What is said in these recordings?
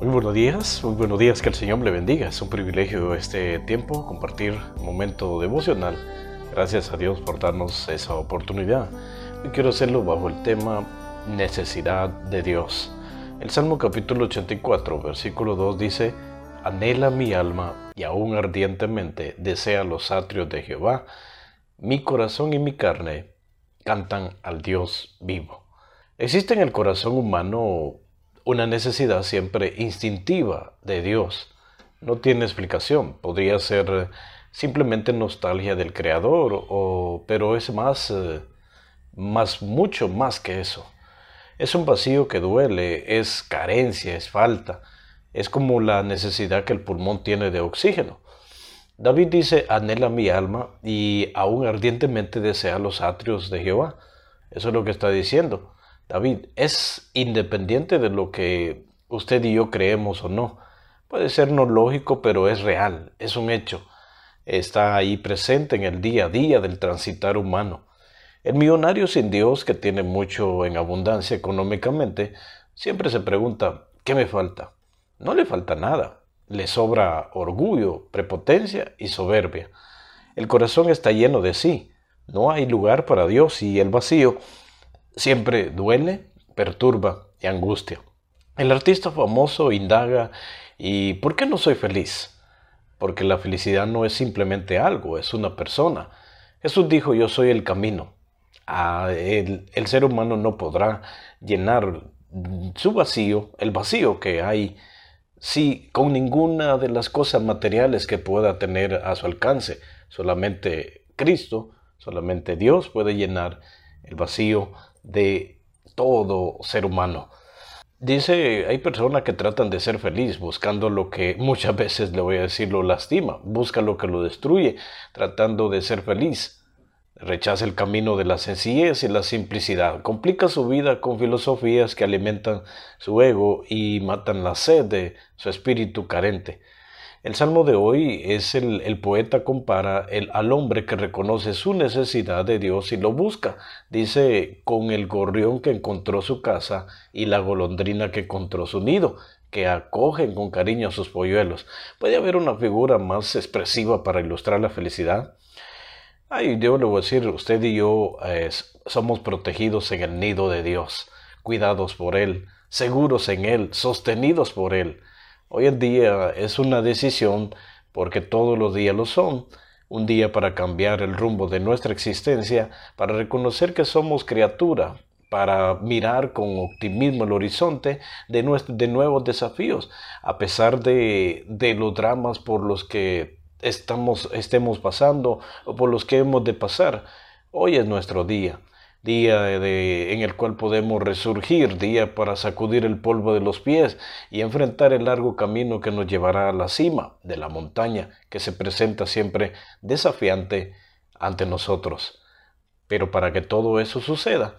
Muy buenos días, que el Señor le bendiga. Es un privilegio este tiempo, compartir un momento devocional. Gracias a Dios por darnos esa oportunidad. Hoy quiero hacerlo bajo el tema necesidad de Dios. El Salmo capítulo 84, versículo 2 dice: Anhela mi alma y aún ardientemente desea los atrios de Jehová. Mi corazón y mi carne cantan al Dios vivo. Existe en el corazón humano una necesidad siempre instintiva de Dios. No tiene explicación. Podría ser simplemente nostalgia del Creador, pero es mucho más que eso. Es un vacío que duele, es carencia, es falta. Es como la necesidad que el pulmón tiene de oxígeno. David dice: anhela mi alma y aún ardientemente desea los atrios de Jehová. Eso es lo que está diciendo David. Es independiente de lo que usted y yo creemos o no. Puede ser no lógico, pero es real, es un hecho. Está ahí presente en el día a día del transitar humano. El millonario sin Dios, que tiene mucho en abundancia económicamente, siempre se pregunta: ¿qué me falta? No le falta nada. Le sobra orgullo, prepotencia y soberbia. El corazón está lleno de sí. No hay lugar para Dios y el vacío siempre duele, perturba y angustia. El artista famoso indaga: ¿y por qué no soy feliz? Porque la felicidad no es simplemente algo, es una persona. Jesús dijo: yo soy el camino. El ser humano no podrá llenar su vacío, el vacío que hay, sí, con ninguna de las cosas materiales que pueda tener a su alcance. Solamente Cristo, solamente Dios puede llenar el vacío de todo ser humano. Dice, hay personas que tratan de ser feliz buscando lo que muchas veces, le voy a decir, lo lastima. Busca lo que lo destruye, tratando de ser feliz. Rechaza el camino de la sencillez y la simplicidad. Complica su vida con filosofías que alimentan su ego y matan la sed de su espíritu carente. El salmo de hoy es el poeta compara al hombre que reconoce su necesidad de Dios y lo busca. Dice: con el gorrión que encontró su casa y la golondrina que encontró su nido, que acogen con cariño a sus polluelos. ¿Puede haber una figura más expresiva para ilustrar la felicidad? Yo le voy a decir, usted y yo somos protegidos en el nido de Dios, cuidados por Él, seguros en Él, sostenidos por Él. Hoy en día es una decisión, porque todos los días lo son, un día para cambiar el rumbo de nuestra existencia, para reconocer que somos criatura, para mirar con optimismo el horizonte de nuevos desafíos, a pesar de los dramas por los que estemos pasando o por los que hemos de pasar. Hoy es nuestro día en el cual podemos resurgir, día para sacudir el polvo de los pies y enfrentar el largo camino que nos llevará a la cima de la montaña, que se presenta siempre desafiante ante nosotros. Pero para que todo eso suceda,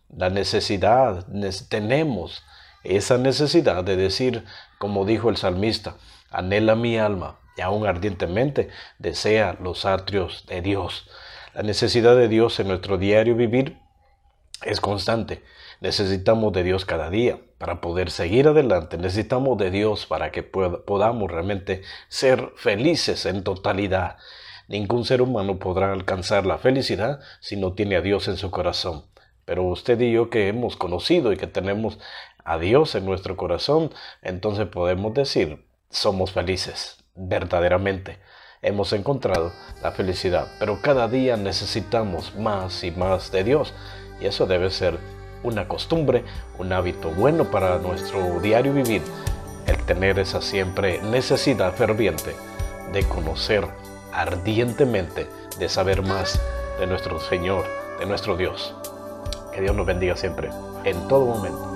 tenemos esa necesidad de decir, como dijo el salmista: anhela mi alma y aún ardientemente desea los atrios de Dios. La necesidad de Dios en nuestro diario vivir es constante. Necesitamos de Dios cada día para poder seguir adelante. Necesitamos de Dios para que podamos realmente ser felices en totalidad. Ningún ser humano podrá alcanzar la felicidad si no tiene a Dios en su corazón. Pero usted y yo, que hemos conocido y que tenemos a Dios en nuestro corazón, entonces podemos decir: somos felices, verdaderamente. Hemos encontrado la felicidad, pero cada día necesitamos más y más de Dios. Y eso debe ser una costumbre, un hábito bueno para nuestro diario vivir, el tener esa siempre necesidad ferviente de conocer ardientemente, de saber más de nuestro Señor, de nuestro Dios. Que Dios nos bendiga siempre, en todo momento.